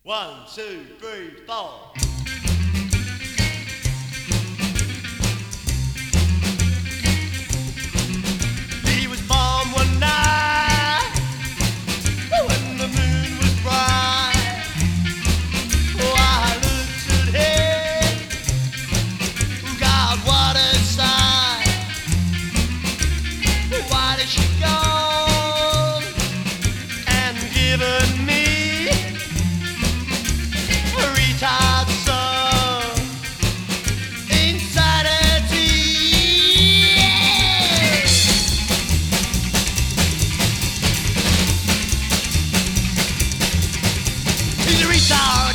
One, two, three, four. He was born one night when the moon was bright. Oh, I looked at him. God, what a sight. Why did she go and given me retired son, insanity. He's a retard.